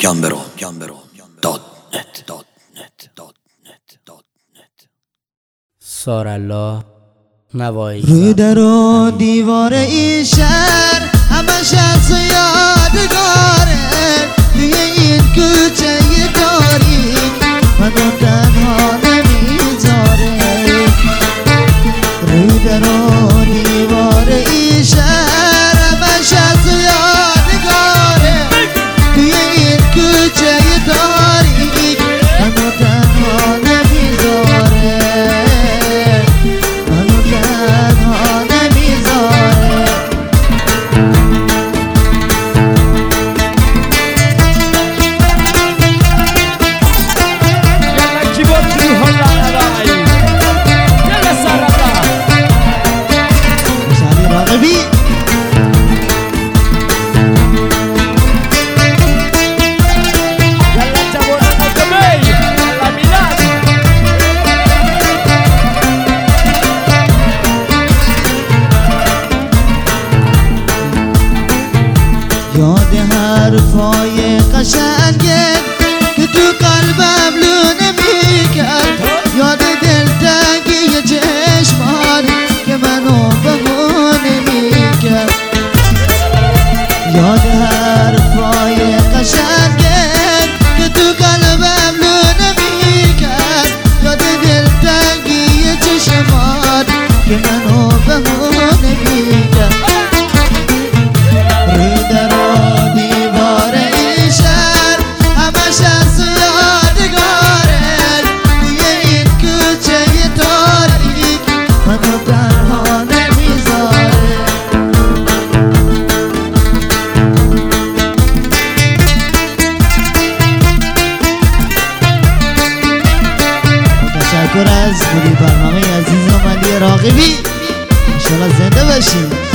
سارالله نوایی. روی در و دیوار این شهر همش از یادگاره، توی این کوچه تاریک منو تنها نمیذاره. روی در و دیوار این شهر همش از یادگاره، توی این کوچه تاریک منو تنها نمیذاره. یاد حرفای قشنگت که تو قلبم لونه میکرد، یاد دلتنگی چشمان که منو بهونه میکرد. یاد حرفای قشنگت که تو قلبم لونه میکرد، یاد دلتنگی چشمان که منو بهونه میکرد. تشکر از مدیر برنامه عزیزم علی راغبی، انشالله زنده باشید.